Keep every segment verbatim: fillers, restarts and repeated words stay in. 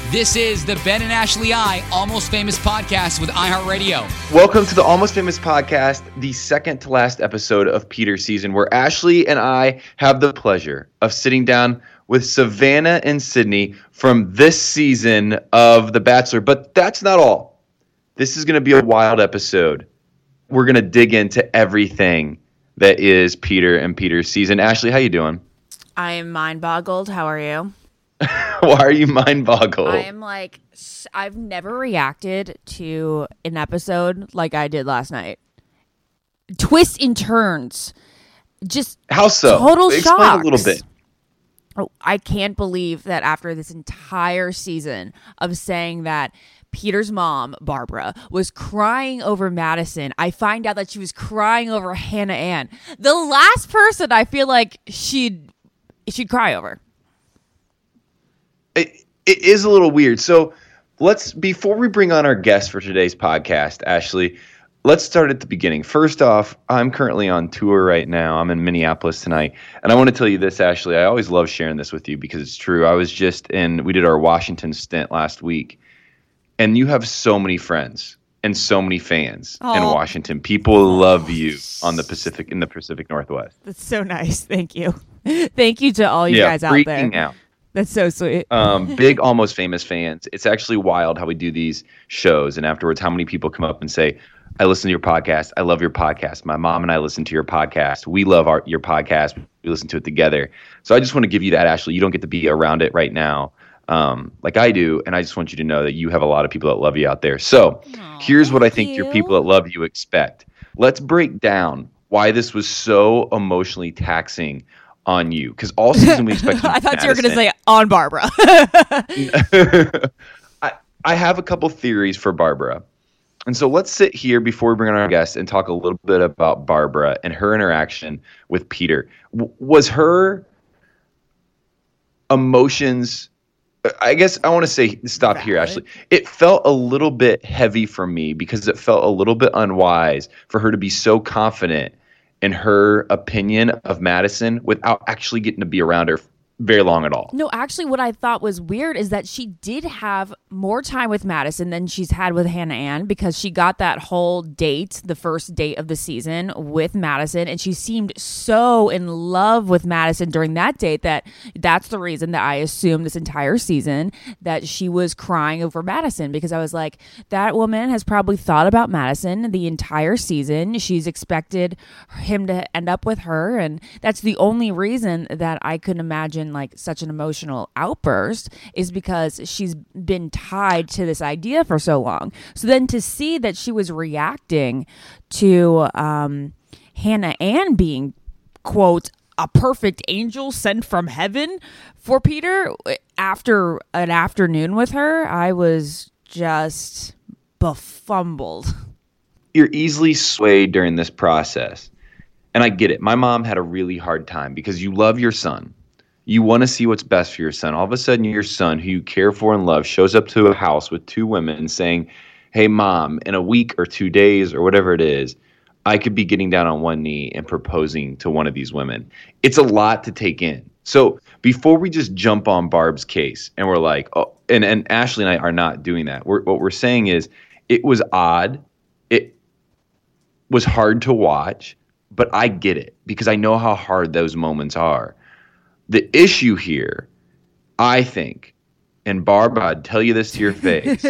This is the Ben and Ashley I Almost Famous podcast with iHeartRadio. Welcome to the Almost Famous podcast, the second to last episode of Peter's season, where Ashley and I have the pleasure of sitting down with Savannah and Sydney from this season of The Bachelor. But that's not all. This is going to be a wild episode. We're going to dig into everything that is Peter and Peter's season. Ashley, how you doing? I am mind boggled. How are you? Why are you mind boggled? I am like, I've never reacted to an episode like I did last night. Twists and turns. Just how so? Total Explain shocks. a little bit. Oh, I can't believe that after this entire season of saying that Peter's mom, Barbara, was crying over Madison, I find out that she was crying over Hannah Ann. The last person I feel like she'd she'd cry over. It, it is a little weird. So let's, before we bring on our guest for today's podcast, Ashley, let's start at the beginning. First off, I'm currently on tour right now. I'm in Minneapolis tonight. And I want to tell you this, Ashley. I always love sharing this with you because it's true. I was just in, we did our Washington stint last week. And you have so many friends and so many fans Aww. in Washington. People love you on the Pacific, in the Pacific Northwest. That's so nice. Thank you. Thank you to all you yeah, guys out there. Freaking out. That's so sweet. um, big Almost Famous fans. It's actually wild how we do these shows, and afterwards how many people come up and say, I listen to your podcast. I love your podcast. My mom and I listen to your podcast. We love our your podcast. We listen to it together. So I just want to give you that, Ashley. You don't get to be around it right now um, like I do, and I just want you to know that you have a lot of people that love you out there. So Aww, here's what I think you. your people that love you expect. Let's break down why this was so emotionally taxing on you, because all season we expected. I thought Madison. you were going to say on Barbara. I, I have a couple theories for Barbara. And so let's sit here before we bring on our guest and talk a little bit about Barbara and her interaction with Peter. W- was her emotions, I guess I want to say, stop here, Ashley. It felt a little bit heavy for me because it felt a little bit unwise for her to be so confident in her opinion of Madison without actually getting to be around her very long at all. No, actually what I thought was weird is that she did have more time with Madison than she's had with Hannah Ann, because she got that whole date, the first date of the season with Madison, and she seemed so in love with Madison during that date that that's the reason that I assumed this entire season that she was crying over Madison, because I was like, that woman has probably thought about Madison the entire season. She's expected him to end up with her, and that's the only reason that I could imagine like such an emotional outburst, is because she's been tied to this idea for so long. So then to see that she was reacting to um, Hannah Ann being, quote, a perfect angel sent from heaven for Peter after an afternoon with her, I was just befumbled. You're easily swayed during this process. And I get it. My mom had a really hard time because you love your son. You want to see what's best for your son. All of a sudden, your son, who you care for and love, shows up to a house with two women saying, hey, mom, in a week or two days or whatever it is, I could be getting down on one knee and proposing to one of these women. It's a lot to take in. So before we just jump on Barb's case and we're like, oh, and, and Ashley and I are not doing that. We're, what we're saying is it was odd. It was hard to watch, but I get it because I know how hard those moments are. The issue here, I think, and Barb, I'd tell you this to your face,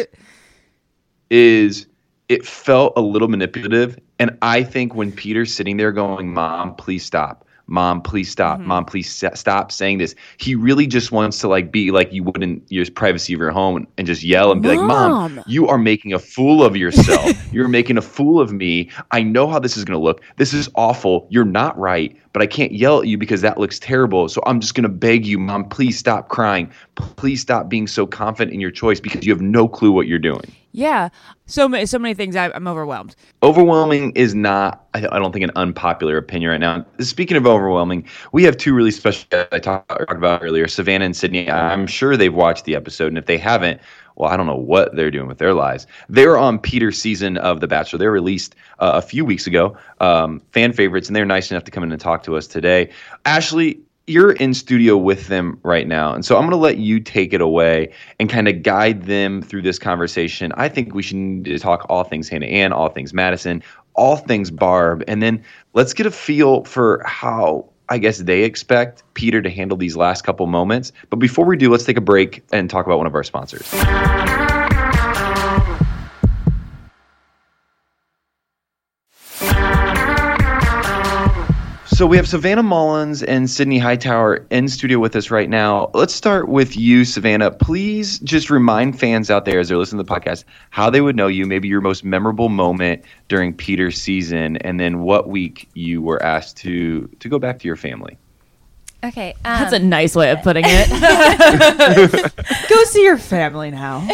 is it felt a little manipulative. And I think when Peter's sitting there going, Mom, please stop. Mom, please stop. Mm-hmm. Mom, please st- stop saying this. He really just wants to like be like you would in your privacy of your home and, and just yell and be Mom. like, Mom, you are making a fool of yourself. You're making a fool of me. I know how this is going to look. This is awful. You're not right, but I can't yell at you because that looks terrible. So I'm just going to beg you, Mom, please stop crying. Please stop being so confident in your choice because you have no clue what you're doing. Yeah. So many, so many things. I, I'm overwhelmed. Overwhelming is not, I, I don't think, an unpopular opinion right now. Speaking of overwhelming, we have two really special guests I talked, talked about earlier, Savannah and Sydney. I'm sure they've watched the episode, and if they haven't, well, I don't know what they're doing with their lives. They were on Peter's season of The Bachelor. They were released uh, a few weeks ago, um, fan favorites, and they're nice enough to come in and talk to us today. Ashley, you're in studio with them right now. And so I'm going to let you take it away and kind of guide them through this conversation. I think we should need to talk all things Hannah Ann, all things Madison, all things Barb. And then let's get a feel for how, I guess, they expect Peter to handle these last couple moments. But before we do, let's take a break and talk about one of our sponsors. So we have Savannah Mullins and Sydney Hightower in studio with us right now. Let's start with you, Savannah. Please just remind fans out there as they're listening to the podcast how they would know you, maybe your most memorable moment during Peter's season, and then what week you were asked to to go back to your family. Okay. Um, That's a nice way of putting it. Go see your family now.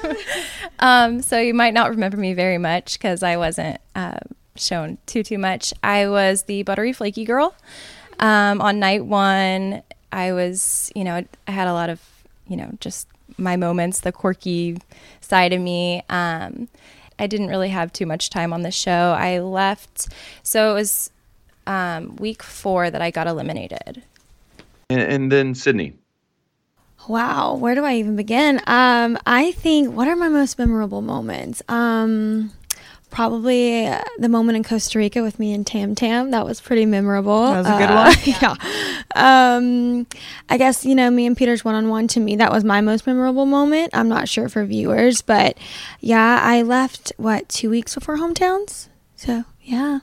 um, so you might not remember me very much because I wasn't uh, shown too, too much. I was the buttery flaky girl. Um, on night one, I was, you know, I had a lot of, you know, just my moments, the quirky side of me. Um, I didn't really have too much time on the show. I left. So it was um, week four that I got eliminated. And, and then Sydney. Wow, where do I even begin? Um, I think, what are my most memorable moments? Um, probably uh, the moment in Costa Rica with me and Tam Tam. That was pretty memorable. That was a good uh, one. yeah. Um, I guess, you know, me and Peter's one-on-one, to me, that was my most memorable moment. I'm not sure for viewers, but yeah, I left, what, two weeks before hometowns? So, yeah.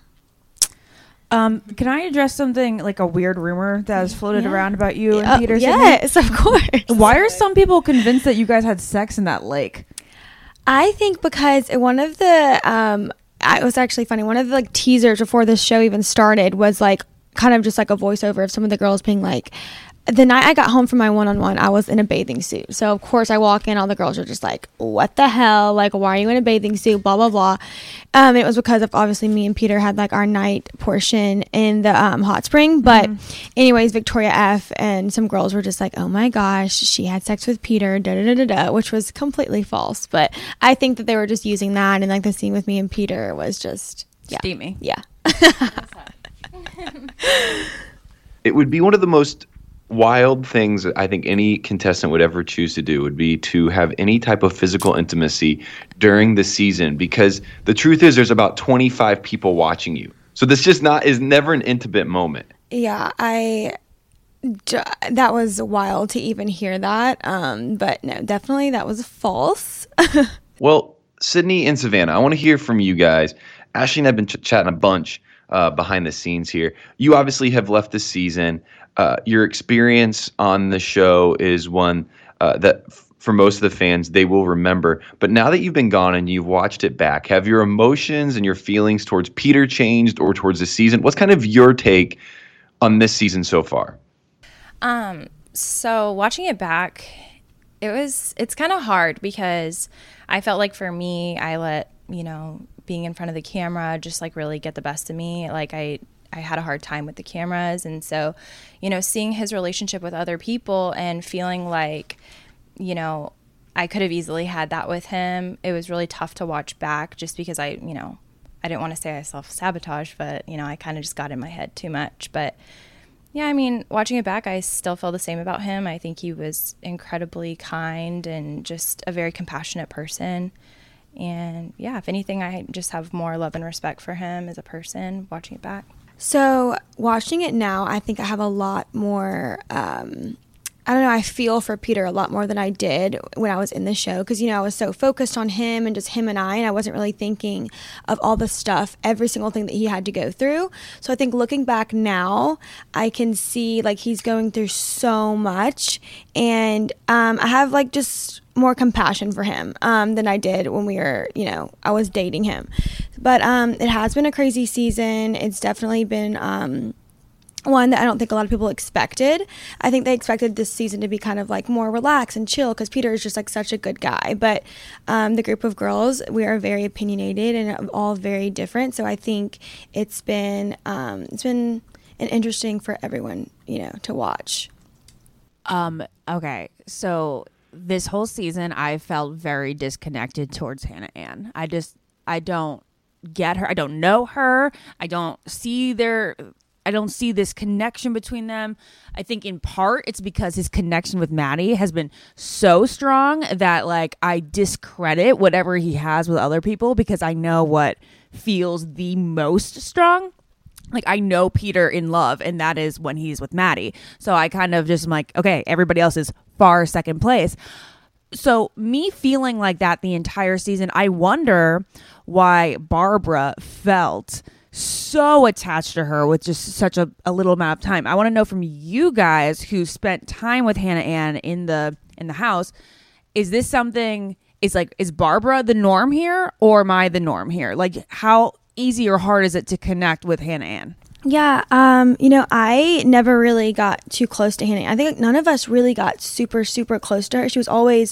Um, can I address something like a weird rumor that has floated Yeah. around about you and Uh, Peter? yes, of course. Sydney? Why are some people convinced that you guys had sex in that lake? I think because one of the, um, I- it was actually funny. One of the like teasers before this show even started was like kind of just like a voiceover of some of the girls being like, the night I got home from my one-on-one, I was in a bathing suit. So of course I walk in, all the girls are just like, what the hell? Like, why are you in a bathing suit? Blah, blah, blah. Um, it was because of obviously me and Peter had like our night portion in the um, hot spring. But Mm-hmm. anyways, Victoria F and some girls were just like, oh my gosh, she had sex with Peter, da da da da da, which was completely false. But I think that they were just using that, and like the scene with me and Peter was just, yeah. Steamy. Yeah. It would be one of the most wild things that I think any contestant would ever choose to do would be to have any type of physical intimacy during the season, because the truth is there's about twenty-five people watching you. So this just not is never an intimate moment. Yeah, I d- that was wild to even hear that. Um, but no, definitely that was false. Well, Sydney and Savannah, I want to hear from you guys. Ashley and I have been ch- chatting a bunch uh, behind the scenes here. You obviously have left the season. Uh, your experience on the show is one uh, that f- for most of the fans, they will remember. But now that you've been gone and you've watched it back, have your emotions and your feelings towards Peter changed or towards the season? What's kind of your take on this season so far? Um, so watching it back, it was, it's kind of hard because I felt like for me, I let, you know, being in front of the camera just like really get the best of me. Like I, I had a hard time with the cameras. And so, you know, seeing his relationship with other people and feeling like, you know, I could have easily had that with him. It was really tough to watch back just because I, you know, I didn't want to say I self-sabotage, but, you know, I kind of just got in my head too much. But yeah, I mean, watching it back, I still feel the same about him. I think he was incredibly kind and just a very compassionate person. And yeah, if anything, I just have more love and respect for him as a person watching it back. So watching it now, I think I have a lot more, um, I don't know, I feel for Peter a lot more than I did when I was in the show, because, you know, I was so focused on him and just him and I, and I wasn't really thinking of all the stuff, every single thing that he had to go through. So I think looking back now, I can see like he's going through so much, and um, I have like just more compassion for him um, than I did when we were, you know, I was dating him. But um, it has been a crazy season. It's definitely been um, one that I don't think a lot of people expected. I think they expected this season to be kind of like more relaxed and chill because Peter is just like such a good guy. But um, the group of girls, we are very opinionated and all very different. So I think it's been um, it's been an interesting for everyone, you know, to watch. Um, okay, so this whole season, I felt very disconnected towards Hannah Ann. I just, I don't get her. I don't know her. I don't see their I don't see this connection between them. I think in part it's because his connection with Maddie has been so strong that like I discredit whatever he has with other people because I know what feels the most strong. Like I know Peter in love, and that is when he's with Maddie. So I kind of just am like, okay, everybody else is far second place. So me feeling like that the entire season, I wonder why Barbara felt so attached to her with just such a, a little amount of time. I want to know from you guys who spent time with Hannah Ann in the in the house, is this something, is like, is Barbara the norm here or am I the norm here? Like how easy or hard is it to connect with Hannah Ann? Yeah, um, you know, I never really got too close to Hannah. I think none of us really got super, super close to her. She was always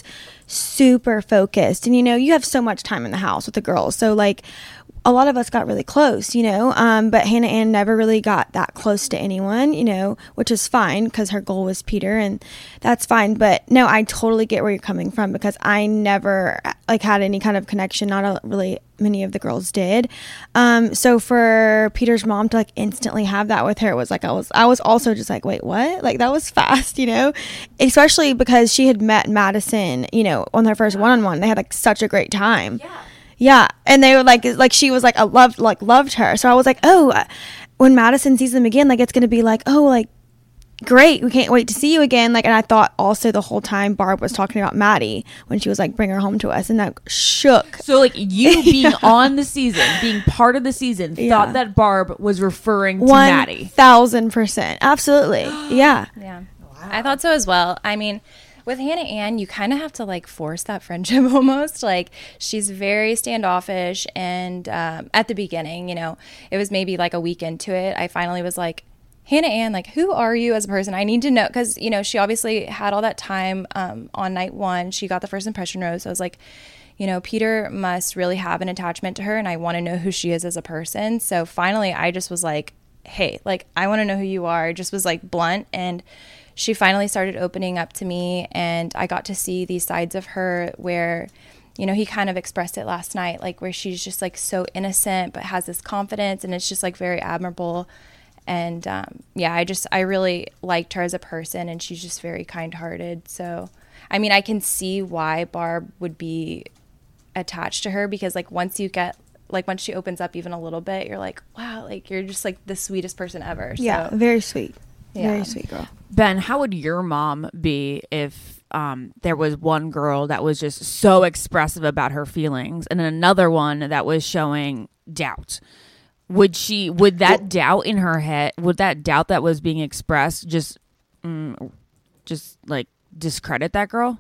super focused. And, you know, you have so much time in the house with the girls. So, like, a lot of us got really close, you know, um, but Hannah Ann never really got that close to anyone, you know, which is fine because her goal was Peter, and that's fine. But no, I totally get where you're coming from because I never like had any kind of connection. Not a, really many of the girls did. Um, so for Peter's mom to like instantly have that with her, it was like I was I was also just like, wait, what? Like that was fast, you know, especially because she had met Madison, you know, on their first one-on-one. They had like such a great time. Yeah. Yeah, and they were like, like she was like, I loved, like loved her. So I was like, oh, when Madison sees them again, like it's gonna be like, oh, like great, we can't wait to see you again. Like, and I thought also the whole time Barb was talking about Maddie when she was like, bring her home to us, and that shook. So like you being yeah. on the season, being part of the season, yeah. thought that Barb was referring to One Maddie. Thousand percent, absolutely, yeah, yeah. Wow. I thought so as well. I mean, with Hannah Ann, you kind of have to like force that friendship almost. Like she's very standoffish, and um, at the beginning, you know, it was maybe like a week into it, I finally was like, Hannah Ann, like, who are you as a person? I need to know, because, you know, she obviously had all that time um, on night one. She got the first impression rose. So I was like, you know, Peter must really have an attachment to her, and I want to know who she is as a person. So finally, I just was like, hey, like, I want to know who you are. I just was like blunt, and she finally started opening up to me, and I got to see these sides of her where, you know, he kind of expressed it last night, like where she's just like so innocent but has this confidence, and it's just like very admirable. And um, yeah, I just, I really liked her as a person, and she's just very kind-hearted. So, I mean, I can see why Barb would be attached to her, because like once you get, like once she opens up even a little bit, you're like, wow, like you're just like the sweetest person ever. Yeah, so, very sweet. Yeah. Very sweet girl. Ben, how would your mom be if um, there was one girl that was just so expressive about her feelings and then another one that was showing doubt? Would she, would that well, doubt in her head, would that doubt that was being expressed just, mm, just like discredit that girl?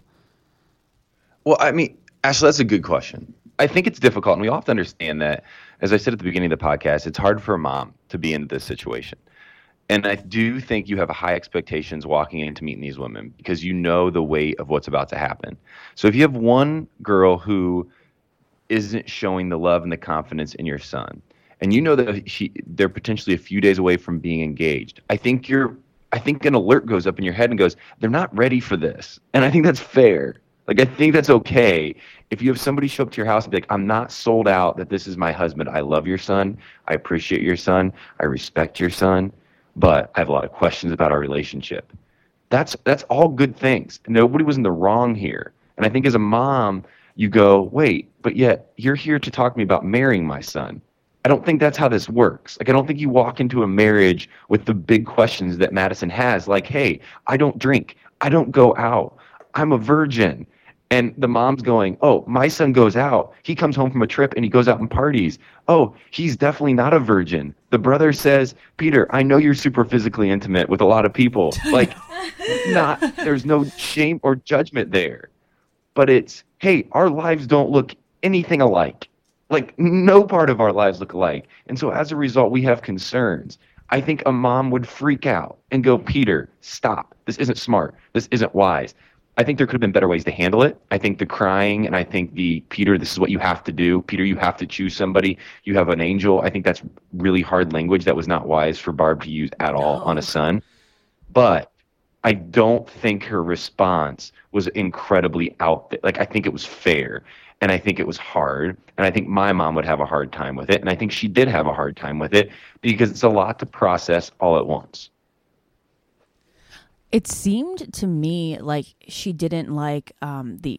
Well, I mean, Ashley, that's a good question. I think it's difficult, and we have to understand that, as I said at the beginning of the podcast, it's hard for a mom to be in this situation. And I do think you have high expectations walking into meeting these women because you know the weight of what's about to happen. So if you have one girl who isn't showing the love and the confidence in your son, and you know that she, they're potentially a few days away from being engaged, I think you're, I think an alert goes up in your head and goes, they're not ready for this. And I think that's fair. Like, I think that's okay. If you have somebody show up to your house and be like, I'm not sold out that this is my husband. I love your son. I appreciate your son. I respect your son. But I have a lot of questions about our relationship. That's that's all good things. Nobody was in the wrong here. And I think as a mom, you go, wait, but yet you're here to talk to me about marrying my son. I don't think that's how this works. Like, I don't think you walk into a marriage with the big questions that Madison has. Like, hey, I don't drink. I don't go out. I'm a virgin. And the mom's going, oh, my son goes out. He comes home from a trip and he goes out and parties. Oh, he's definitely not a virgin. The brother says, Peter, I know you're super physically intimate with a lot of people. Like, not, there's no shame or judgment there. But it's, hey, our lives don't look anything alike. Like, no part of our lives look alike. And so as a result, we have concerns. I think a mom would freak out and go, Peter, stop. This isn't smart. This isn't wise. I think there could have been better ways to handle it. I think the crying, and I think the, Peter, this is what you have to do. Peter, you have to choose somebody. You have an angel. I think that's really hard language that was not wise for Barb to use at all on a son. But I don't think her response was incredibly out there. Like, I think it was fair, and I think it was hard, and I think my mom would have a hard time with it, and I think she did have a hard time with it because it's a lot to process all at once. It seemed to me like she didn't like um, the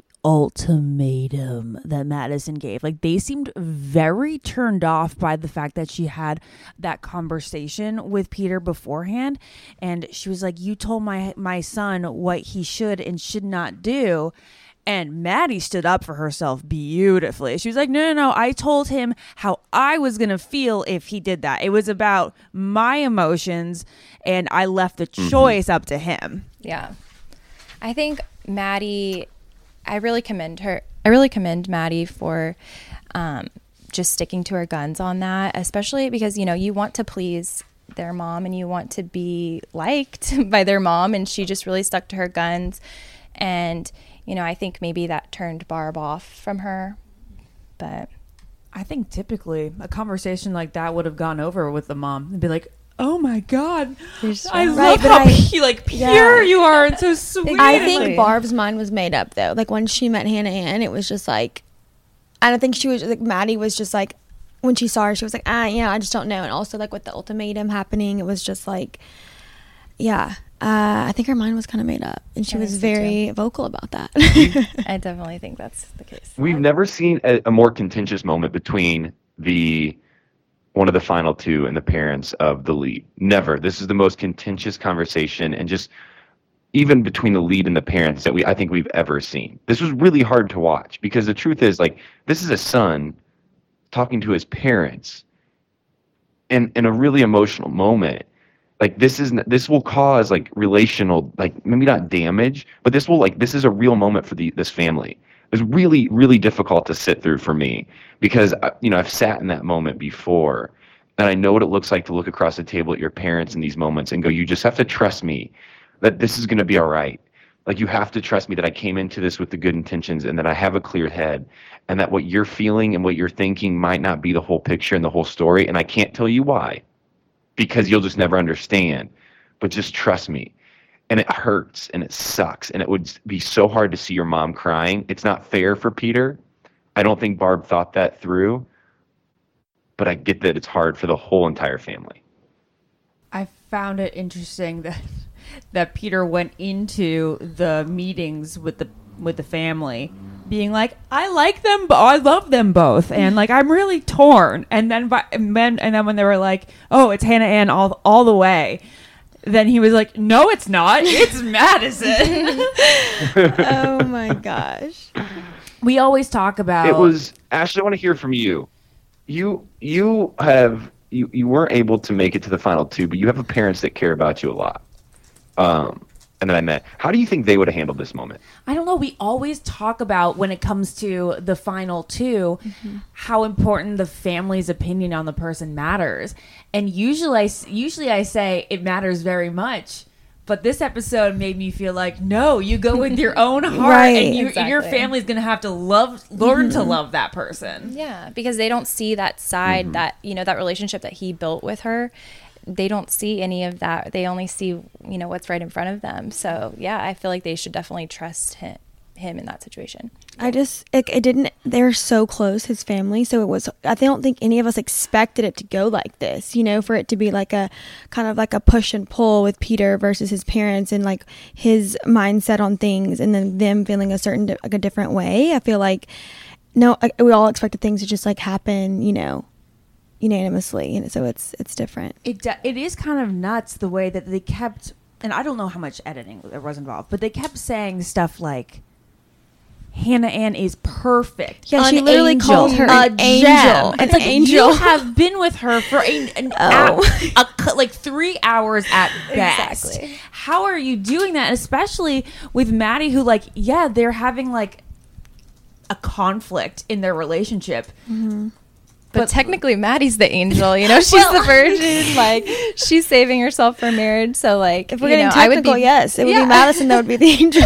ultimatum that Madison gave. Like, they seemed very turned off by the fact that she had that conversation with Peter beforehand, and she was like, you told my my son what he should and should not do. And Maddie stood up for herself beautifully. She was like, no, no, no, I told him how I was going to feel if he did that. It was about my emotions, and I left the choice mm-hmm. up to him. Yeah. I think Maddie, I really commend her. I really commend Maddie for um, just sticking to her guns on that, especially because, you know, you want to please their mom and you want to be liked by their mom. And she just really stuck to her guns. And, you know, I think maybe that turned Barb off from her. But I think typically a conversation like that would have gone over with the mom and be like, oh my God, I love right, how I, pu- like pure yeah. you are and so sweet. I think Barb's mind was made up though. Like when she met Hannah Ann, it was just like, I don't think she was like, Maddie was just like, when she saw her, she was like, ah, yeah, I just don't know. And also like with the ultimatum happening, it was just like, yeah, uh, I think her mind was kind of made up, and she I was very so vocal about that. I definitely think that's the case. We've never seen a, a more contentious moment between the one of the final two and the parents of the lead. Never. This is the most contentious conversation, and just even between the lead and the parents that we I think we've ever seen. This was really hard to watch because the truth is, like, this is a son talking to his parents in in a really emotional moment. Like, this is this will cause like relational, like maybe not damage, but this will like this is a real moment for the this family. It was really, really difficult to sit through for me because, you know, I've sat in that moment before, and I know what it looks like to look across the table at your parents in these moments and go, you just have to trust me that this is going to be all right. Like, you have to trust me that I came into this with the good intentions and that I have a clear head, and that what you're feeling and what you're thinking might not be the whole picture and the whole story, and I can't tell you why, because you'll just never understand, but just trust me. And it hurts and it sucks, and it would be so hard to see your mom crying. It's not fair for Peter. I don't think Barb thought that through, but I get that it's hard for the whole entire family. I found it interesting that that Peter went into the meetings with the with the family being like, I like them, but I love them both, and like I'm really torn. And then, and then, and then when they were like, oh, it's Hannah Ann all all the way. Then he was like, no, it's not. It's Madison. Oh, my gosh. We always talk about... It was... Ashley, I want to hear from you. You you have... You, you weren't able to make it to the final two, but you have parents that care about you a lot. Um, and that I met. How do you think they would have handled this moment? I don't know. We always talk about, when it comes to the final two, mm-hmm. how important the family's opinion on the person matters. And usually I, usually I say it matters very much. But this episode made me feel like, no, you go with your own heart, right, and you, exactly. your family's going to have to love, learn mm-hmm. to love that person. Yeah, because they don't see that side, mm-hmm. that, you know, that relationship that he built with her. They don't see any of that. They only see, you know, what's right in front of them. So, yeah, I feel like they should definitely trust him, him in that situation. I just, it, it didn't, they're so close, his family. So it was, I don't think any of us expected it to go like this, you know, for it to be like a kind of like a push and pull with Peter versus his parents and like his mindset on things, and then them feeling a certain, like a different way. I feel like, no, we all expected things to just like happen, you know, unanimously, and so it's it's different. It it is kind of nuts the way that they kept, and I don't know how much editing there was involved, but they kept saying stuff like, Hannah Ann is perfect. Yeah, an she literally angel, called her a an angel. An it's like, angel. You have been with her for a, an oh. hour, a, like three hours at best. Exactly. How are you doing that? Especially with Maddie, who like, yeah, they're having like a conflict in their relationship. Mm-hmm. But, but technically, Maddie's the angel. You know, she's well, the virgin. Like, she's saving herself for marriage. So, like, if we're you getting know, technical, I would be, yes, it would yeah. be Madison that would be the angel.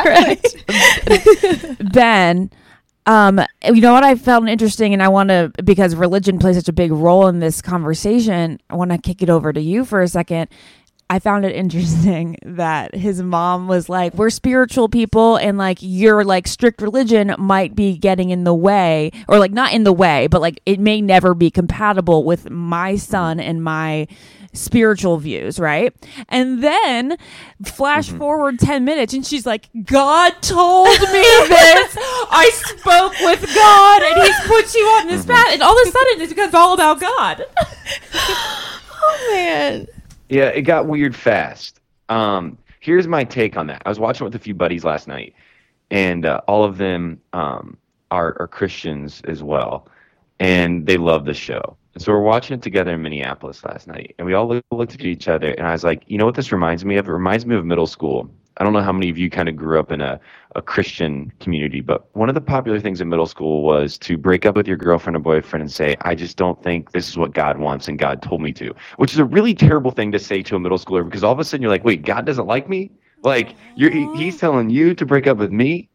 Correct. Ben, um, you know what I found interesting, and I want to, because religion plays such a big role in this conversation, I want to kick it over to you for a second. I found it interesting that his mom was like, we're spiritual people and like your like strict religion might be getting in the way, or like not in the way, but like it may never be compatible with my son and my spiritual views, right? And then flash mm-hmm. forward ten minutes and she's like, God told me this. I spoke with God and he's put you on this path. And all of a sudden it becomes all about God. Oh, man. Yeah, it got weird fast. Um, here's my take on that. I was watching with a few buddies last night, and uh, all of them um, are, are Christians as well, and they love the show. And so we're watching it together in Minneapolis last night, and we all look, looked at each other, and I was like, you know what this reminds me of? It reminds me of middle school. I don't know how many of you kind of grew up in a, a Christian community, but one of the popular things in middle school was to break up with your girlfriend or boyfriend and say, I just don't think this is what God wants and God told me to, which is a really terrible thing to say to a middle schooler, because all of a sudden you're like, wait, God doesn't like me? Like you're, he, he's telling you to break up with me?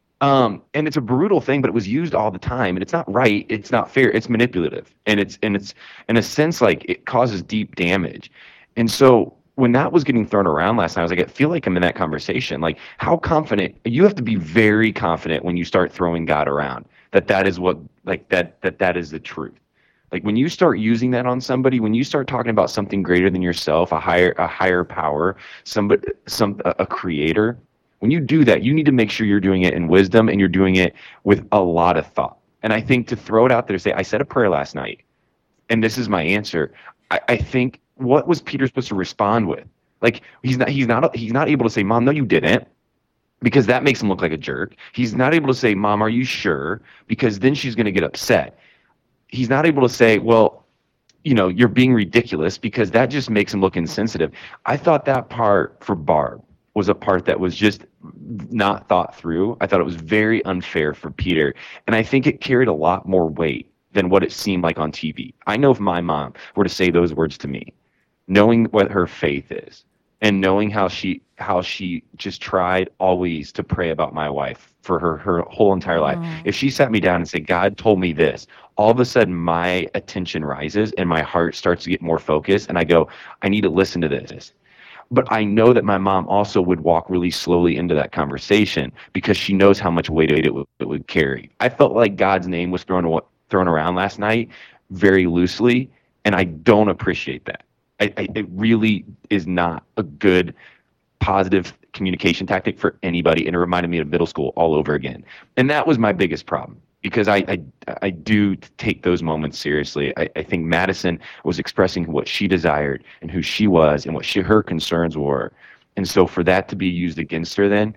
Um, and it's a brutal thing, but it was used all the time, and it's not right. It's not fair. It's manipulative. And it's, and it's in a sense, like it causes deep damage. And so when that was getting thrown around last night, I was like, I feel like I'm in that conversation. Like, how confident, you have to be very confident when you start throwing God around, that that is what, like that, that that is the truth. Like when you start using that on somebody, when you start talking about something greater than yourself, a higher, a higher power, somebody, some, a, a creator, when you do that, you need to make sure you're doing it in wisdom and you're doing it with a lot of thought. And I think to throw it out there, say, I said a prayer last night, and this is my answer. I, I think, what was Peter supposed to respond with? Like he's not he's not he's not able to say, Mom, no, you didn't, because that makes him look like a jerk. He's not able to say, Mom, are you sure? Because then she's going to get upset. He's not able to say, well, you know, you're being ridiculous, because that just makes him look insensitive. I thought that part for Barb was a part that was just not thought through. I thought it was very unfair for Peter, and I think it carried a lot more weight than what it seemed like on T V. I know if my mom were to say those words to me, knowing what her faith is and knowing how she how she just tried always to pray about my wife for her her whole entire life. Aww. If she sat me down and said, God told me this, all of a sudden my attention rises and my heart starts to get more focused, and I go, I need to listen to this. But I know that my mom also would walk really slowly into that conversation because she knows how much weight it would, it would carry. I felt like God's name was thrown thrown around last night very loosely, and I don't appreciate that. I, I, it really is not a good, positive communication tactic for anybody, and it reminded me of middle school all over again. And that was my biggest problem, because I I, I do take those moments seriously. I, I think Madison was expressing what she desired and who she was and what she, her concerns were. And so for that to be used against her then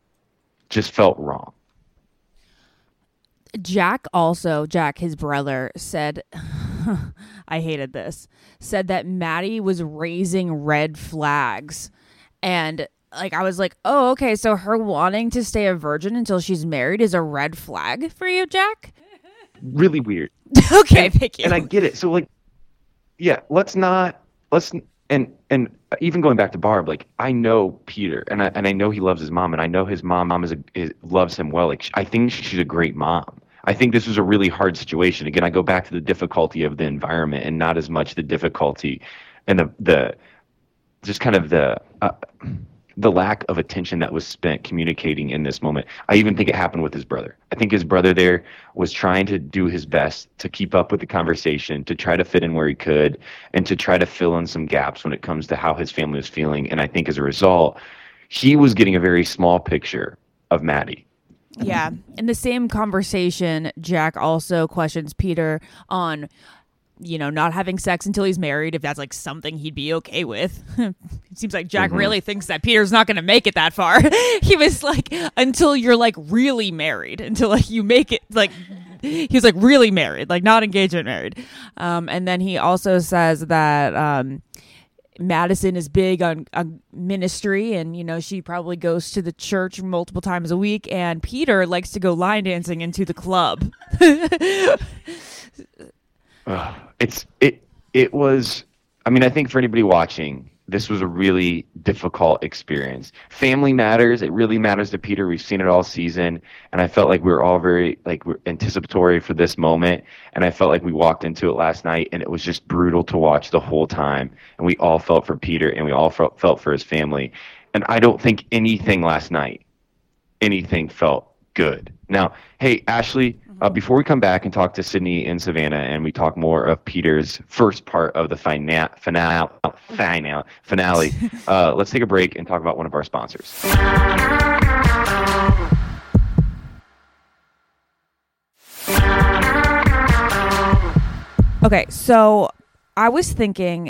just felt wrong. Jack also, Jack, his brother, said, I hated this, said that Maddie was raising red flags. And like, I was like, oh, okay, so her wanting to stay a virgin until she's married is a red flag for you, Jack? Really weird. Okay, and, thank you. And I get it. So like, yeah, let's not, let's, and, and even going back to Barb, like I know Peter, and I, and I know he loves his mom, and I know his mom, mom is, a, is loves him well. Like I think she's a great mom. I think this was a really hard situation. Again, I go back to the difficulty of the environment and not as much the difficulty and the, the just kind of the, uh, the lack of attention that was spent communicating in this moment. I even think it happened with his brother. I think his brother there was trying to do his best to keep up with the conversation, to try to fit in where he could, and to try to fill in some gaps when it comes to how his family was feeling. And I think as a result, he was getting a very small picture of Maddie. Yeah. In the same conversation, Jack also questions Peter on, you know, not having sex until he's married, if that's like something he'd be okay with. It seems like Jack mm-hmm. really thinks that Peter's not going to make it that far. He was like, until you're like really married, until like you make it like, he was like really married, like not engagement married. Um, and then he also says that, um, Madison is big on, on ministry, and you know she probably goes to the church multiple times a week, and Peter likes to go line dancing into the club. uh, it's it it was I mean, I think for anybody watching, this was a really difficult experience. Family matters. It really matters to Peter. We've seen it all season, and I felt like we were all very like we're anticipatory for this moment. And I felt like we walked into it last night, and it was just brutal to watch the whole time. And we all felt for Peter, and we all felt felt for his family. And I don't think anything last night, anything felt good. Now, hey, Ashley, uh, before we come back and talk to Sydney and Savannah, and we talk more of Peter's first part of the fina- finale, finale, finale uh, let's take a break and talk about one of our sponsors. Okay, so I was thinking,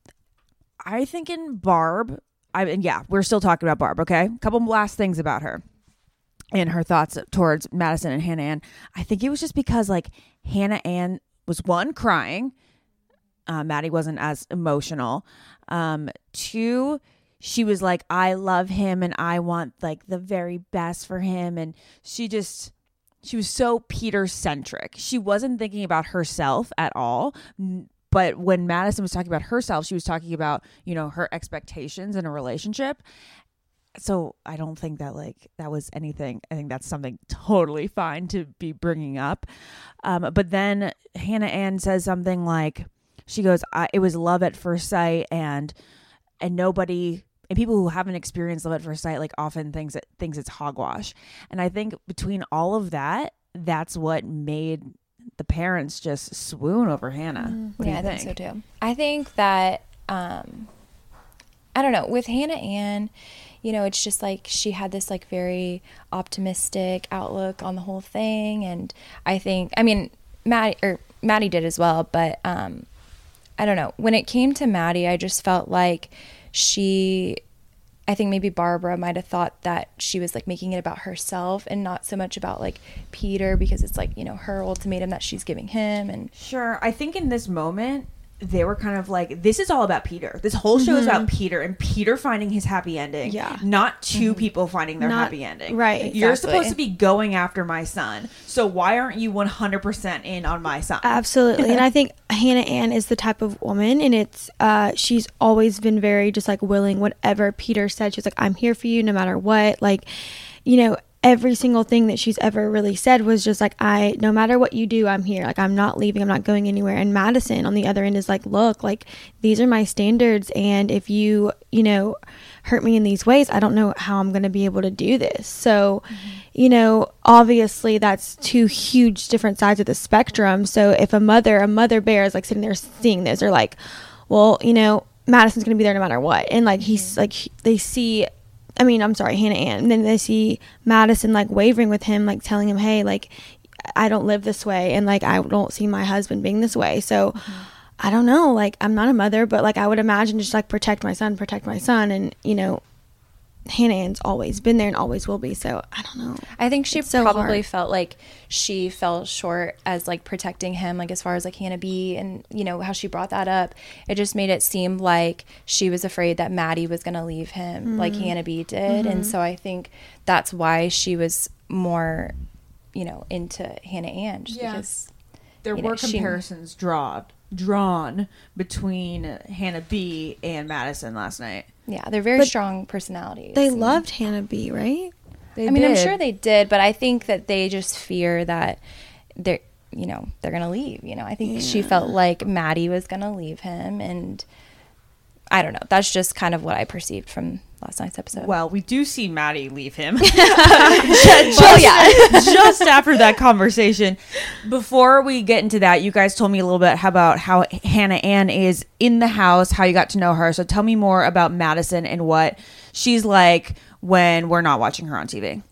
I thinking Barb. I and yeah, we're still talking about Barb. Okay, a couple last things about her and her thoughts towards Madison and Hannah Ann. I think it was just because like Hannah Ann was one crying, uh, Maddie wasn't as emotional. Um, two, she was like, I love him and I want like the very best for him, and she just she was so Peter centric. She wasn't thinking about herself at all. But when Madison was talking about herself, she was talking about, you know, her expectations in a relationship. So I don't think that like that was anything. I think that's something totally fine to be bringing up. Um, but then Hannah Ann says something like, she goes, I, it was love at first sight, and and nobody and people who haven't experienced love at first sight like often thinks it thinks it's hogwash. And I think between all of that, that's what made the parents just swoon over Hannah. Mm, What do yeah, you I think? think so too. I think that um, I don't know, with Hannah Ann, you know, it's just like she had this like very optimistic outlook on the whole thing, and I think, I mean, Maddie or Maddie did as well, but um, I don't know. When it came to Maddie, I just felt like she, I think maybe Barbara might have thought that she was like making it about herself and not so much about like Peter, because it's like, you know, her ultimatum that she's giving him. And sure, I think in this moment they were kind of like, this is all about Peter. This whole show mm-hmm. is about Peter and Peter finding his happy ending. Yeah. Not two mm-hmm. people finding their not, happy ending. Right. Like, exactly. You're supposed to be going after my son. So why aren't you one hundred percent in on my son? Absolutely. And I think Hannah Ann is the type of woman, and it's, uh, she's always been very just like willing, whatever Peter said, she's like, I'm here for you no matter what. Like, you know, every single thing that she's ever really said was just like, I, no matter what you do, I'm here. Like, I'm not leaving. I'm not going anywhere. And Madison on the other end is like, look, like, these are my standards. And if you, you know, hurt me in these ways, I don't know how I'm going to be able to do this. So, mm-hmm. you know, obviously that's two huge different sides of the spectrum. So if a mother, a mother bear is like sitting there seeing this, they're like, well, you know, Madison's going to be there no matter what. And like, he's mm-hmm. like, they see, I mean, I'm sorry, Hannah Ann. And then they see Madison like wavering with him, like telling him, hey, like, I don't live this way. And like, I don't see my husband being this way. So mm-hmm. I don't know, like, I'm not a mother, but like, I would imagine just like protect my son, protect my son. And, you know, Hannah Ann's always been there and always will be. So I don't know. I think she it's so probably hard. felt like she fell short as like protecting him, like as far as like Hannah B, and you know how she brought that up. It just made it seem like she was afraid that Maddie was going to leave him, mm-hmm. like Hannah B did. Mm-hmm. And so I think that's why she was more, you know, into Hannah Ann. Just yeah. because there were know, comparisons she, drawn drawn between Hannah B and Madison last night. Yeah, they're very but strong personalities. They loved Hannah B, right? They I mean, did. I'm sure they did, but I think that they just fear that they're, you know, they're going to leave. You know, I think yeah. she felt like Maddie was going to leave him, and I don't know. That's just kind of what I perceived from last night's episode. Well, we do see Maddie leave him. just, well, yeah. just after that conversation. Before we get into that, you guys told me a little bit about how Hannah Ann is in the house, how you got to know her. So tell me more about Madison and what she's like when we're not watching her on T V.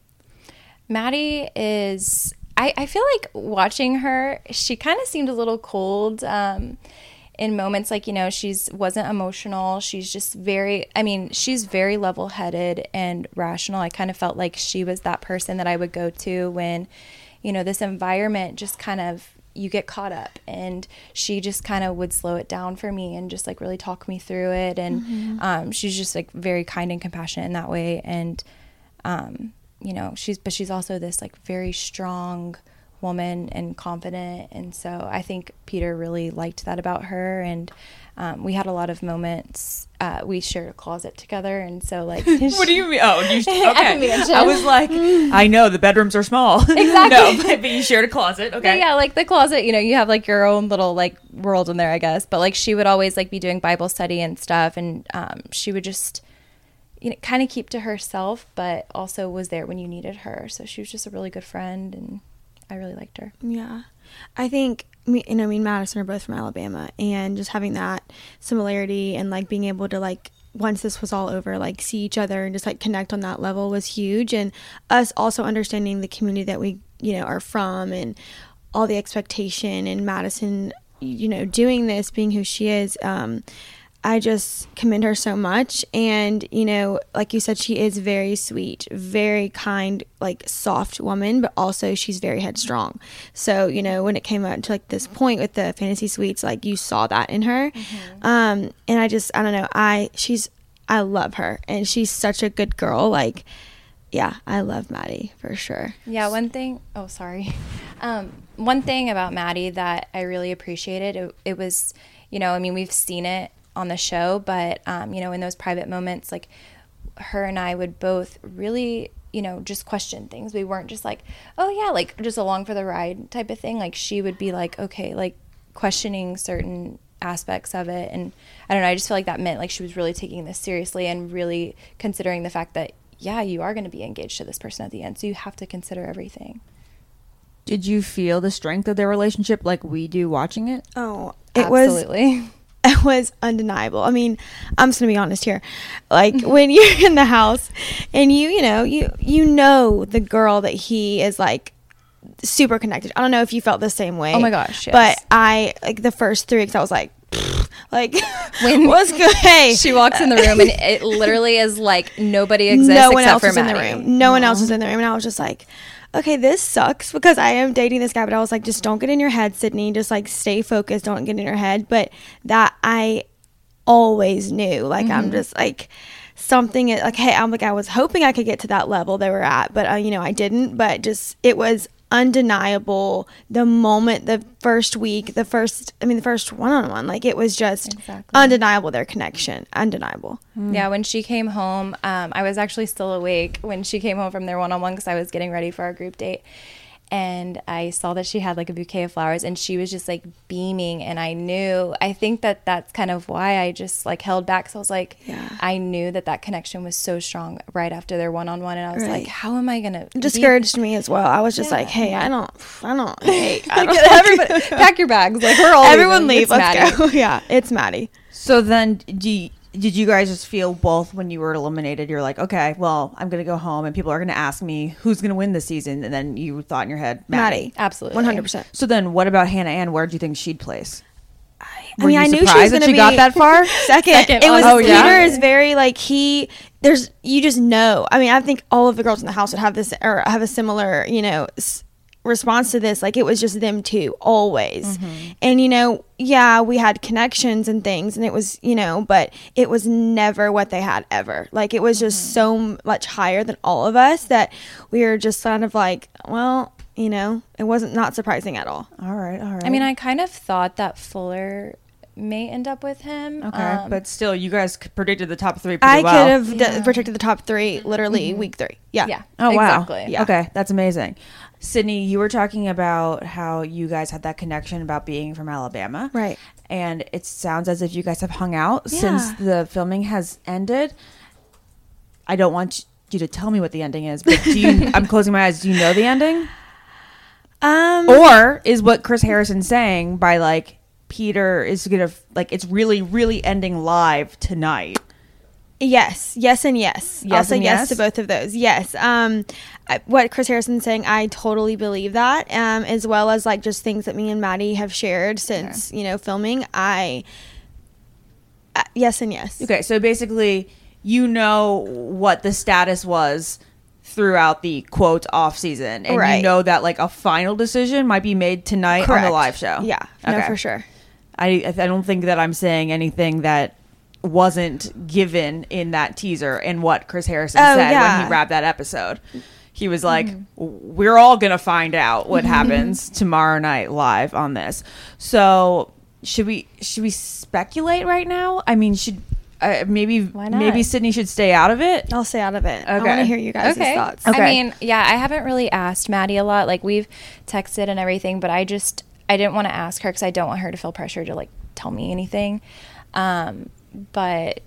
Maddie is, I, I feel like watching her, she kind of seemed a little cold. Um, in moments, like, you know, she's wasn't emotional. She's just very, I mean, she's very level-headed and rational. I kind of felt like she was that person that I would go to when, you know, this environment just kind of, you get caught up, and she just kind of would slow it down for me and just like really talk me through it. And mm-hmm. um, she's just like very kind and compassionate in that way. And, um, you know, she's, but she's also this like very strong woman and confident. And so I think Peter really liked that about her. And um, we had a lot of moments. Uh, we shared a closet together. And so like, What do you mean? Oh, you, okay. mansion. I was like, I know the bedrooms are small. Exactly. No, but, but you shared a closet. Okay. Yeah, like the closet, you know, you have like your own little like world in there, I guess. But like she would always like be doing Bible study and stuff. And um, she would just, you know, kind of keep to herself, but also was there when you needed her. So she was just a really good friend, and I really liked her. Yeah. I think, me, you know, me and Madison are both from Alabama, and just having that similarity and like being able to like, once this was all over, like see each other and just like connect on that level was huge. And us also understanding the community that we, you know, are from, and all the expectation, and Madison, you know, doing this, being who she is, um, I just commend her so much. And, you know, like you said, she is very sweet, very kind, like soft woman, but also she's very headstrong. So, you know, when it came out to like this point with the fantasy suites, like you saw that in her. Mm-hmm. Um, and I just, I don't know, I, she's, I love her, and she's such a good girl. Like, yeah, I love Maddie for sure. Yeah. One thing, oh, sorry. Um, one thing about Maddie that I really appreciated, it, it was, you know, I mean, we've seen it on the show, but um, you know, in those private moments, like her and I would both really, you know, just question things. We weren't just like, oh yeah, like just along for the ride type of thing. Like she would be like, okay, like questioning certain aspects of it. And I don't know, I just feel like that meant like she was really taking this seriously and really considering the fact that, yeah, you are going to be engaged to this person at the end, so you have to consider everything. Did you feel the strength of their relationship like we do watching it? Oh, it was Absolutely. It was undeniable. I mean, I'm just gonna be honest here. Like when you're in the house and you, you know, you you know the girl that he is like super connected. I don't know if you felt the same way. Oh my gosh, yes. But I like the first three weeks I was like, like when what's good? Hey, she walks in the room and it literally is like nobody exists no one except else for was in Maddie. the room. No one else was in the room, and I was just like, okay, this sucks because I am dating this guy, but I was like, just don't get in your head, Sydney. Just like stay focused. Don't get in your head. But that I always knew, like, mm-hmm. I'm just like something like, hey, I'm like, I was hoping I could get to that level they were at, but uh, you know, I didn't. But just, it was undeniable the moment, the first week, the first, I mean, the first one-on-one, like it was just exactly. undeniable, their connection, undeniable. Mm. Yeah, when she came home, um, I was actually still awake when she came home from their one-on-one because I was getting ready for our group date. And I saw that she had like a bouquet of flowers and she was just like beaming, and I knew, I think that that's kind of why I just like held back. So I was like, yeah. I knew that that connection was so strong right after their one-on-one, and I was right. like, how am I going to discouraged be- me as well. I was just yeah. like, hey, I don't, I don't hate. I don't Everybody pack your bags. Like we're all Everyone leaving. leave. It's Let's Maddie. go. Yeah, it's Maddie. So then do you, did you guys just feel both when you were eliminated, you're like, okay, well, I'm going to go home and people are going to ask me who's going to win this season, and then you thought in your head, Maddie. Maddie. Absolutely. one hundred percent. So then what about Hannah Ann? Where do you think she'd place? I, Were I mean, you I knew she was surprised going that to she be got that far? Second. Second. It was, oh, Peter yeah? is very like, he, there's, you just know. I mean, I think all of the girls in the house would have this, or have a similar, you know, s- response to this. Like it was just them two always. Mm-hmm. And you know, yeah, we had connections and things, and it was, you know, but it was never what they had ever. Like it was just mm-hmm. so much higher than all of us that we were just kind of like, well, you know, it wasn't not surprising at all. All right, all right. I mean, I kind of thought that Fuller may end up with him. Okay, um, but still, you guys predicted the top three pretty I well. could have yeah. d- predicted the top three literally mm-hmm. week three. Yeah. Yeah. Oh, wow. Exactly. Yeah. Okay, that's amazing. Sydney, you were talking about how you guys had that connection about being from Alabama. Right. And it sounds as if you guys have hung out Yeah. since the filming has ended. I don't want you to tell me what the ending is, but do you, I'm closing my eyes. Do you know the ending? Um. Or is what Chris Harrison's saying by like, Peter is going to, like, it's really, really ending live tonight? Yes, yes, and yes. Yes I'll say and yes? yes to both of those. Yes. Um, I, what Chris Harrison's saying, I totally believe that. Um, as well as like just things that me and Maddie have shared since okay. you know filming. I uh, yes and yes. Okay, so basically, you know what the status was throughout the quote off season, and right. you know that like a final decision might be made tonight Correct. on the live show. Yeah, okay. no, for sure. I I don't think that I'm saying anything that wasn't given in that teaser and what Chris Harrison oh, said yeah. when he wrapped that episode. he was like, mm-hmm. we're all going to find out what happens tomorrow night live on this. So should we should we speculate right now? I mean, should uh, maybe maybe Sydney should stay out of it? I'll stay out of it. Okay. I want to hear you guys' okay. thoughts. Okay. I mean, yeah, I haven't really asked Maddie a lot. Like, we've texted and everything, but I just, I didn't want to ask her because I don't want her to feel pressure to, like, tell me anything. Um, but,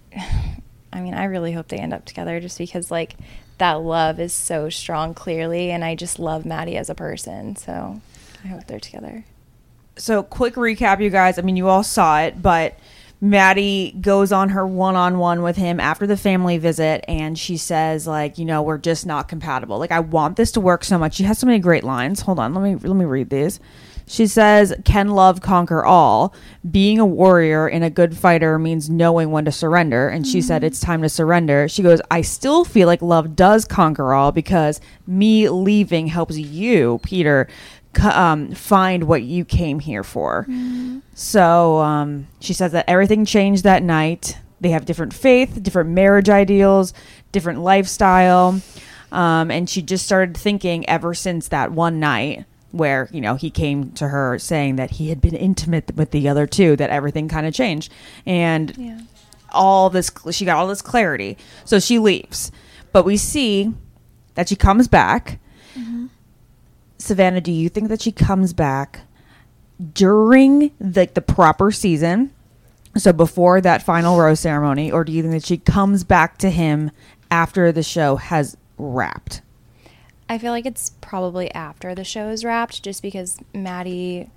I mean, I really hope they end up together just because, like, that love is so strong, clearly, and I just love Maddie as a person. So I hope they're together. So, quick recap, you guys. I mean, you all saw it, but Maddie goes on her one-on-one with him after the family visit, and she says, like, you know, we're just not compatible. Like, I want this to work so much. She has so many great lines. Hold on, let me let me read these. She says, can love conquer all? Being a warrior and a good fighter means knowing when to surrender. And she mm-hmm. said, it's time to surrender. She goes, I still feel like love does conquer all because me leaving helps you, Peter, um, find what you came here for. Mm-hmm. So um, she says that everything changed that night. They have different faith, different marriage ideals, different lifestyle. Um, and she just started thinking ever since that one night where, you know, he came to her saying that he had been intimate with the other two, that everything kind of changed. And yeah. all this, she got all this clarity. So she leaves. But we see that she comes back. Mm-hmm. Savannah, do you think that she comes back during the, the proper season, so before that final rose ceremony, or do you think that she comes back to him after the show has wrapped? I feel like it's probably after the show is wrapped, just because Maddie,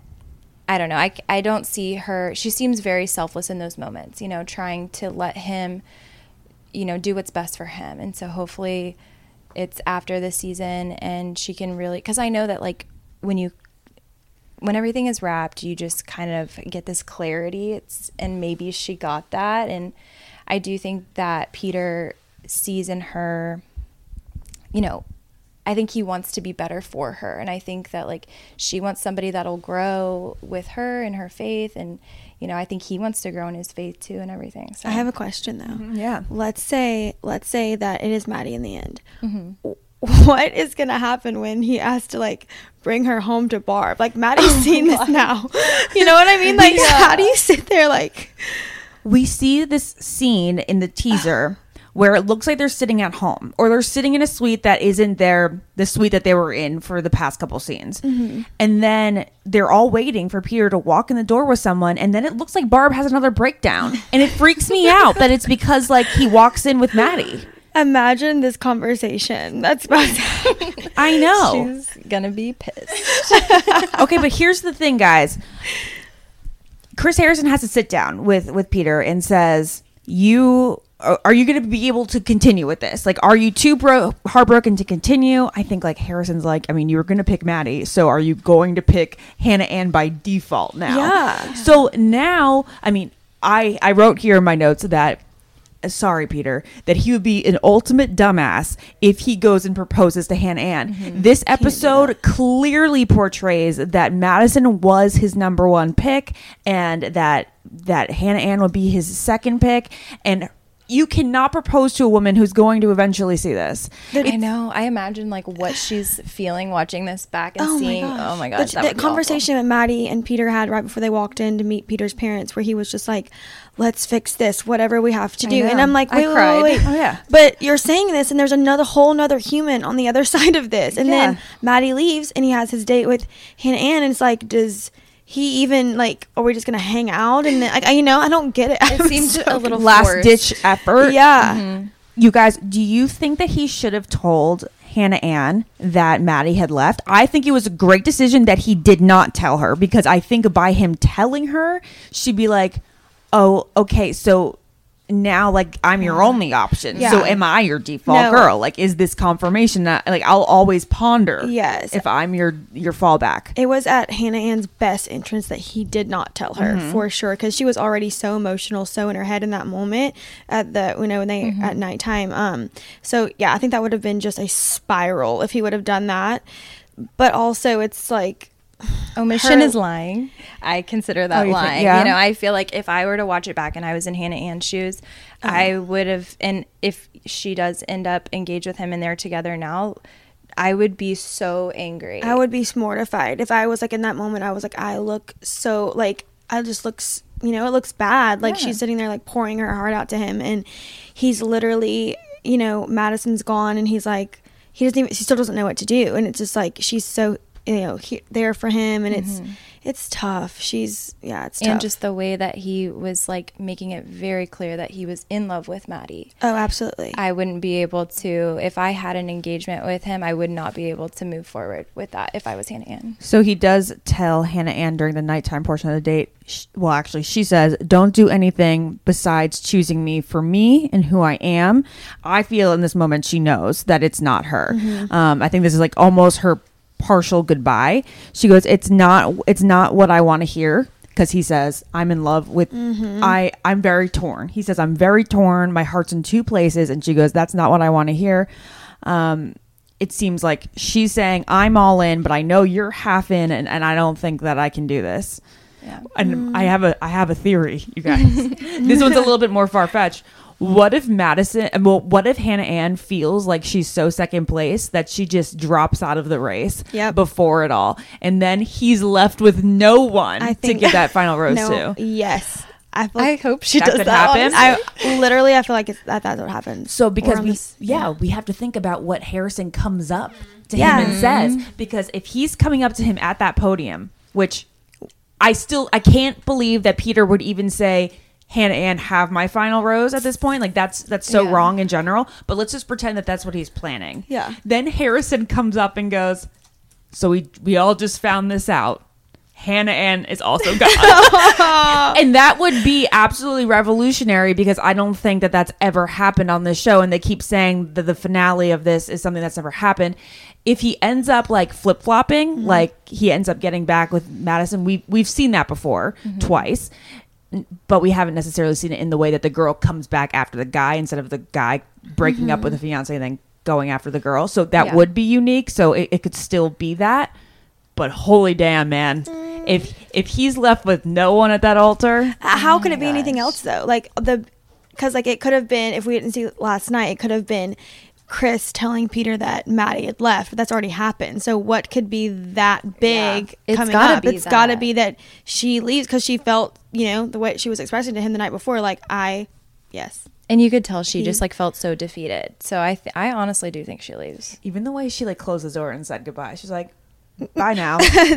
I don't know, I, I don't see her, she seems very selfless in those moments, you know, trying to let him, you know, do what's best for him. And so hopefully it's after the season and she can really, because I know that, like, when you, when everything is wrapped, you just kind of get this clarity. It's, and maybe she got that. And I do think that Peter sees in her, you know, I think he wants to be better for her. And I think that, like, she wants somebody that'll grow with her in her faith. And, you know, I think he wants to grow in his faith too and everything. So I have a question though. Mm-hmm. Yeah. Let's say, let's say that it is Maddie in the end. Mm-hmm. What is going to happen when he has to, like, bring her home to Barb? Like, Maddie's oh seen this now. You know what I mean? Like, yeah. How do you sit there, like... We see this scene in the teaser where it looks like they're sitting at home, or they're sitting in a suite that isn't their the suite that they were in for the past couple scenes. Mm-hmm. And then they're all waiting for Peter to walk in the door with someone, and then it looks like Barb has another breakdown. And it freaks me out that it's because, like, he walks in with Maddie. Imagine this conversation that's about to happen. I know. She's gonna be pissed. Okay, but here's the thing, guys. Chris Harrison has to sit down with, with Peter and says, you... are you going to be able to continue with this? Like, are you too bro- heartbroken to continue? I think, like, Harrison's like, I mean, you were going to pick Maddie, so are you going to pick Hannah Ann by default now? Yeah. So now, I mean, I, I wrote here in my notes that, uh, sorry, Peter, that he would be an ultimate dumbass if he goes and proposes to Hannah Ann. Mm-hmm. This episode clearly portrays that Madison was his number one pick and that, that Hannah Ann would be his second pick, and you cannot propose to a woman who's going to eventually see this. I know. I imagine, like, what she's feeling watching this back and oh seeing. My oh my gosh, the, that, that conversation awful. that Maddie and Peter had right before they walked in to meet Peter's parents, where he was just like, "Let's fix this, whatever we have to do." And I'm like, "Wait, I wait, cried. wait, wait. Oh yeah." But you're saying this, and there's another whole another human on the other side of this. And yeah. then Maddie leaves, and he has his date with Hannah Ann, and it's like, does he even, like, are we just gonna hang out? And then, like, I, you know, I don't get it. It seems so a little last forced. ditch effort. Yeah. Mm-hmm. You guys, do you think that he should have told Hannah Ann that Maddie had left? I think it was a great decision that he did not tell her, because I think by him telling her, she'd be like, oh, okay, so now, like, I'm your only option. Yeah. So am I your default No. girl? Like, is this confirmation that, like, I'll always ponder Yes. if I'm your your fallback? It was at Hannah Ann's best interest that he did not tell her, Mm-hmm. for sure, because she was already so emotional, so in her head in that moment at the, you know, when they Mm-hmm. at nighttime. Um, so yeah, I think that would have been just a spiral if he would have done that. But also, it's like, Omission her- is lying. I consider that Oh, you think- lying. yeah? You know, I feel like if I were to watch it back and I was in Hannah Ann's shoes, I would have, and if she does end up engaged with him and they're together now, I would be so angry. I would be mortified if I was like in that moment. I was like, I look so like I just looks, you know, it looks bad. Like Yeah. she's sitting there like pouring her heart out to him, and he's literally, you know, Madison's gone, and he's like, he doesn't even, he still doesn't know what to do, and it's just like she's so, you know, he, there for him, and Mm-hmm. it's it's tough. She's yeah, it's tough. and just the way that he was like making it very clear that he was in love with Maddie. oh, absolutely. I wouldn't be able to, if I had an engagement with him, I would not be able to move forward with that if I was Hannah Ann. So he does tell Hannah Ann during the nighttime portion of the date. sh- Well, actually, she says, "Don't do anything besides choosing me for me and who I am." I feel in this moment she knows that it's not her. Um, I think this is like almost her partial goodbye. She goes, "It's not. It's not what I want to hear." Because he says, "I'm in love with. I. I'm very torn." He says, "I'm very torn. My heart's in two places." And she goes, "That's not what I want to hear." Um, it seems like she's saying, "I'm all in, but I know you're half in, and, and I don't think that I can do this." Yeah. And I have a I have a theory, you guys. This one's a little bit more far fetched. What if Madison? Well, what if Hannah Ann feels like she's so second place that she just drops out of the race Yep. before it all, and then he's left with no one I think to give that final rose no, to? Yes, I feel I like hope she That does could that. happen. honestly. I literally I feel like it's, that that's what happens. So We're because on we this- yeah, we have to think about what Harrison comes up to Yeah. him and says, because if he's coming up to him at that podium, which I still I can't believe that Peter would even say, "Hannah Ann, have my final rose" at this point. Like that's that's so Yeah. wrong in general, but let's just pretend that that's what he's planning. Yeah. Then Harrison comes up and goes, "So we we all just found this out. Hannah Ann is also gone." And that would be absolutely revolutionary, because I don't think that that's ever happened on this show. And they keep saying that the finale of this is something that's never happened. If he ends up like flip flopping, Mm-hmm. like he ends up getting back with Madison, we we've seen that before Mm-hmm. twice, but we haven't necessarily seen it in the way that the girl comes back after the guy instead of the guy breaking up with the fiance and then going after the girl. So that Yeah. would be unique. So it, it could still be that. But holy damn, man. If if he's left with no one at that altar, Uh, How could it be gosh. anything else though? Like the, because like it could have been, if we didn't see it last night, it could have been Chris telling Peter that Maddie had left, but that's already happened. So what could be that big It's coming gotta up? be It's got to that. be that she leaves because she felt, you know, the way she was expressing to him the night before, like I, yes. And you could tell she He- just like felt so defeated. So I th- I honestly do think she leaves. even the way she like closed the door and said goodbye, she's like, "Bye now."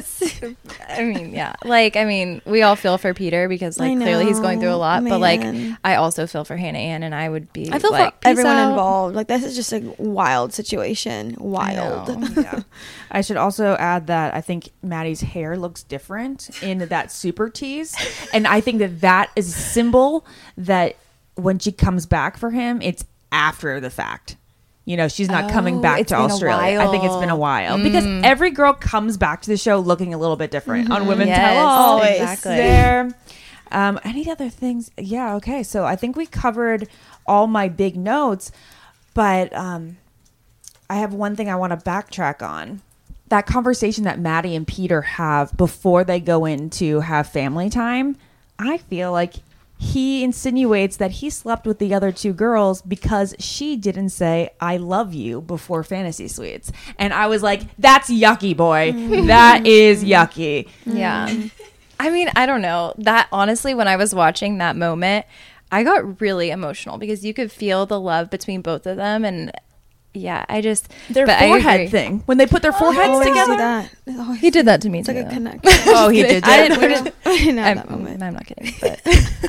I mean, yeah. Like, I mean, we all feel for Peter because like I clearly he's going through a know, lot, but like man. I also feel for Hannah Ann, and I would be I feel like, for "Peace everyone out." involved. Like this is just a wild situation. Wild. know. Yeah. I should also add that I think Maddie's hair looks different in that super tease, and I think that that is a symbol that when she comes back for him, it's after the fact. You know, she's not coming Oh, back it's to been a Australia. I think it's been a while. while because every girl comes back to the show looking a little bit different on Women Yes, Tell All. always. exactly. There. Um, any other things? Yeah. Okay. So I think we covered all my big notes, but um, I have one thing I want to backtrack on. That conversation that Maddie and Peter have before they go in to have family time, I feel like he insinuates that he slept with the other two girls because she didn't say "I love you" before Fantasy Suites. And I was like, that's yucky, boy. That is yucky. Yeah. I mean, I don't know. That honestly, when I was watching that moment, I got really emotional because you could feel the love between both of them. And yeah, I just. Their but I agree. forehead thing. When they put their foreheads Always do together. that. It's always- He did that to me It's too. like a connection. Oh, he did. I that. didn't, we didn't, I didn't have I'm, that moment. I'm not kidding, but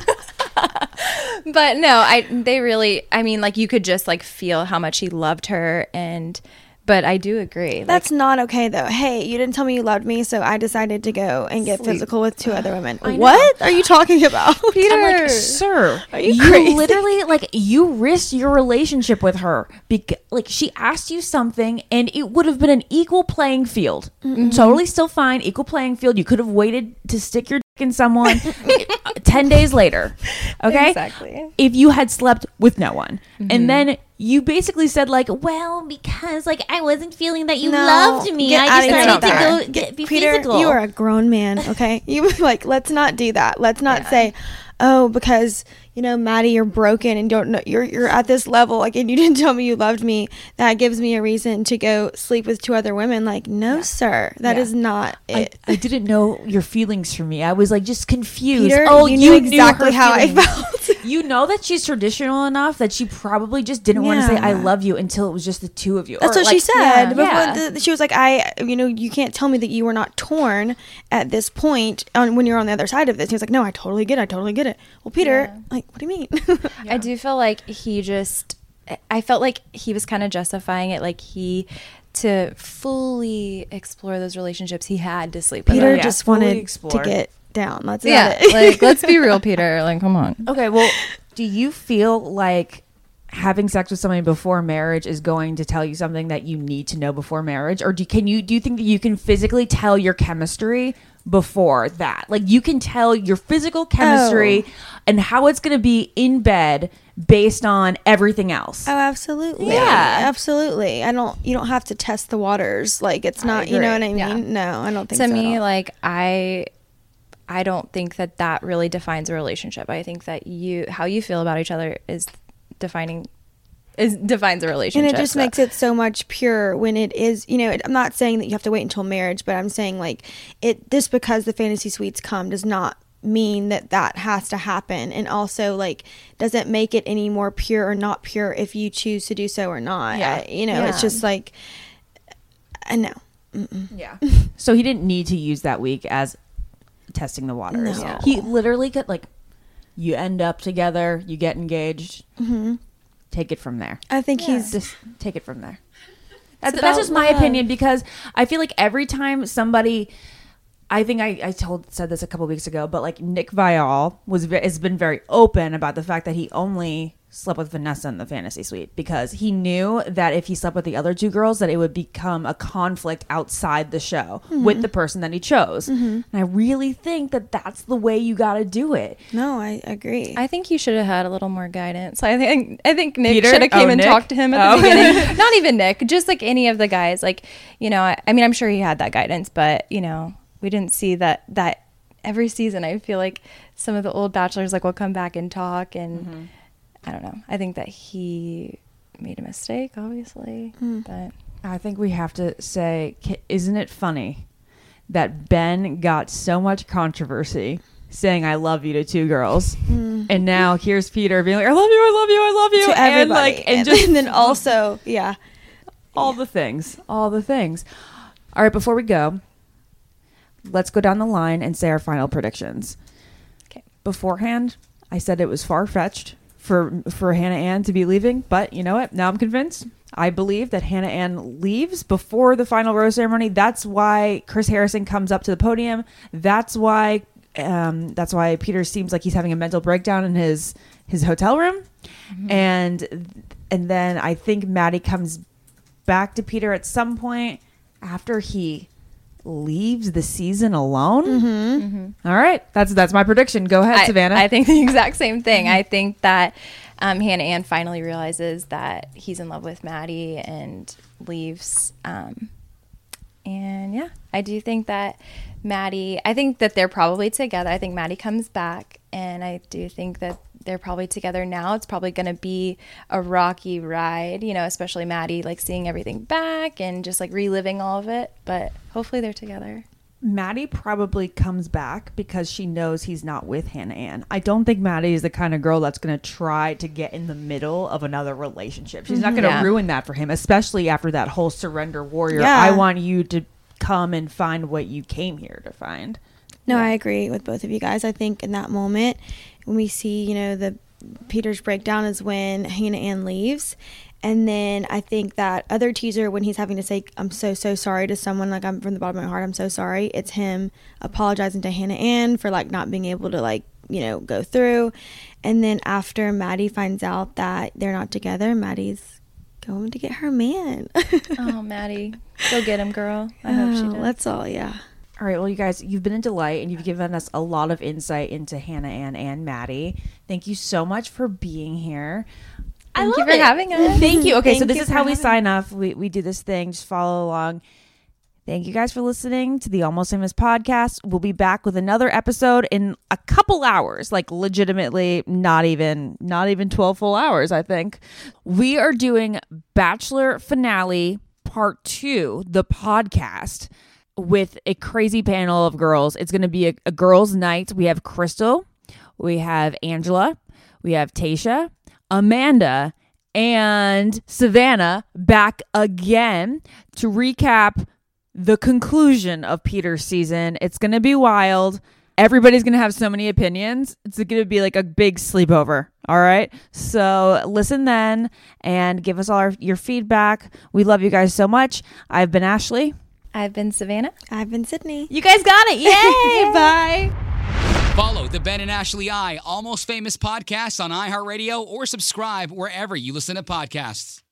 but no, I they really. I mean, like you could just like feel how much he loved her, and but I do agree. Like, That's not okay though. Hey, you didn't tell me you loved me, so I decided to go and get Sleep. physical with two other women. I know. What are you talking about? Peter. I'm like, sir, Are you you, crazy? literally like you risked your relationship with her because like she asked you something and it would have been an equal playing field. Totally still fine, equal playing field. You could have waited to stick your dick in someone ten days later. Okay? Exactly. If you had slept with no one. And then you basically said like, well, because like I wasn't feeling that you No, loved me. get I outta here decided with to that. go get, be Peter, physical. you are a grown man, okay? You like let's not do that. Let's not say, oh, because you know, Maddie, you're broken and don't know you're you're at this level, like, and you didn't tell me you loved me. That gives me a reason to go sleep with two other women. Like, no, yeah. sir, that yeah. is not it. I, I didn't know your feelings for me. I was like just confused. Peter, oh, you, you knew exactly knew how feelings. I felt. You know that she's traditional enough that she probably just didn't yeah. want to say I love you until it was just the two of you. That's or what like, she said. Yeah. Before Yeah. the, she was like, I, you know, you can't tell me that you were not torn at this point on when you're on the other side of this. He was like, no, I totally get it. I totally get it. Well, Peter, yeah. like, what do you mean? Yeah. I do feel like he just, I felt like he was kind of justifying it. Like he, to fully explore those relationships, he had to sleep with Peter her. yeah, just fully wanted explore. to get down. That's yeah. it. Like, let's be real, Peter. Like, come on. Okay. Well, do you feel like having sex with somebody before marriage is going to tell you something that you need to know before marriage? Or do can you, do you think that you can physically tell your chemistry before that? Like you can tell your physical chemistry oh. and how it's going to be in bed based on everything else. Oh, absolutely. Yeah, absolutely. I don't, you don't have to test the waters. Like it's not, you know what I mean? Yeah. No, I don't think to so. To me, like I, I don't think that that really defines a relationship. I think that you, how you feel about each other is defining is defines a relationship. And it just so. makes it so much pure when it is, you know, it, I'm not saying that you have to wait until marriage, but I'm saying like it, just because the fantasy suites come does not mean that that has to happen. And also like doesn't make it any more pure or not pure if you choose to do so or not. Yeah. I, you know, yeah. it's just like, I know. Mm-mm. Yeah. So he didn't need to use that week as testing the waters. No. He literally could like, you end up together, you get engaged, mm-hmm. take it from there. I think yeah. he's just take it from there. That's, that's just my love. opinion, because I feel like every time somebody, I think I, I told said this a couple weeks ago, but like Nick Viall was has been very open about the fact that he only slept with Vanessa in the fantasy suite because he knew that if he slept with the other two girls that it would become a conflict outside the show mm-hmm. with the person that he chose. Mm-hmm. And I really think that that's the way you got to do it. No, I agree. I think you should have had a little more guidance. I think I think Nick Peter? should have came oh, and Nick? talked to him at oh. the beginning. Not even Nick, just like any of the guys. Like, you know, I, I mean, I'm sure he had that guidance, but you know, we didn't see that that every season. I feel like some of the old bachelors like will come back and talk and. Mm-hmm. I don't know. I think that he made a mistake, obviously. Mm. But I think we have to say, isn't it funny that Ben got so much controversy saying I love you to two girls, mm. and now here's Peter being like I love you, I love you, I love you, to and everybody. like and, and just and then also yeah, all yeah. the things, all the things. All right, before we go, let's go down the line and say our final predictions. Okay. Beforehand, I said it was far-fetched for for Hannah Ann to be leaving, but you know what? Now I'm convinced. I believe that Hannah Ann leaves before the final rose ceremony. That's why Chris Harrison comes up to the podium. That's why um, that's why Peter seems like he's having a mental breakdown in his his hotel room, mm-hmm. and and then I think Maddie comes back to Peter at some point after he leaves the season alone. Mm-hmm. Mm-hmm. All right, that's that's my prediction. Go ahead, I, Savannah. I think the exact same thing. Mm-hmm. I think that um, Hannah Ann finally realizes that he's in love with Maddie and leaves. Um, and yeah, I do think that Maddie. I think that they're probably together. I think Maddie comes back, and I do think that they're probably together now. It's probably going to be a rocky ride, you know, especially Maddie, like seeing everything back and just like reliving all of it. But hopefully they're together. Maddie probably comes back because she knows he's not with Hannah Ann. I don't think Maddie is the kind of girl that's going to try to get in the middle of another relationship. She's mm-hmm. not going to yeah. ruin that for him, especially after that whole surrender warrior. Yeah. I want you to come and find what you came here to find. No, yeah. I agree with both of you guys. I think in that moment when we see, you know, the Peter's breakdown is when Hannah Ann leaves. And then I think that other teaser when he's having to say, I'm so, so sorry to someone, like I'm from the bottom of my heart, I'm so sorry. It's him apologizing to Hannah Ann for like not being able to like, you know, go through. And then after Maddie finds out that they're not together, Maddie's going to get her man. Oh, Maddie, go get him, girl. I hope she does. That's all, yeah. All right, well, you guys, you've been a delight, and you've given us a lot of insight into Hannah Ann and Maddie. Thank you so much for being here. I Thank love you for it. having us. Thank you. Okay, Thank so this you is how we having sign off. We we do this thing. Just follow along. Thank you guys for listening to the Almost Famous podcast. We'll be back with another episode in a couple hours, like legitimately not even not even twelve full hours, I think. We are doing Bachelor Finale Part two, the podcast, with a crazy panel of girls. It's going to be a, a girls' night. We have Crystal, we have Angela, we have Tayshia, Amanda, and Savannah back again to recap the conclusion of Peter's season. It's going to be wild. Everybody's going to have so many opinions. It's going to be like a big sleepover. All right. So listen then and give us all our, your feedback. We love you guys so much. I've been Ashley. I've been Savannah. I've been Sydney. You guys got it. Yay. Bye. Follow the Ben and Ashley I Almost Famous podcast on iHeartRadio or subscribe wherever you listen to podcasts.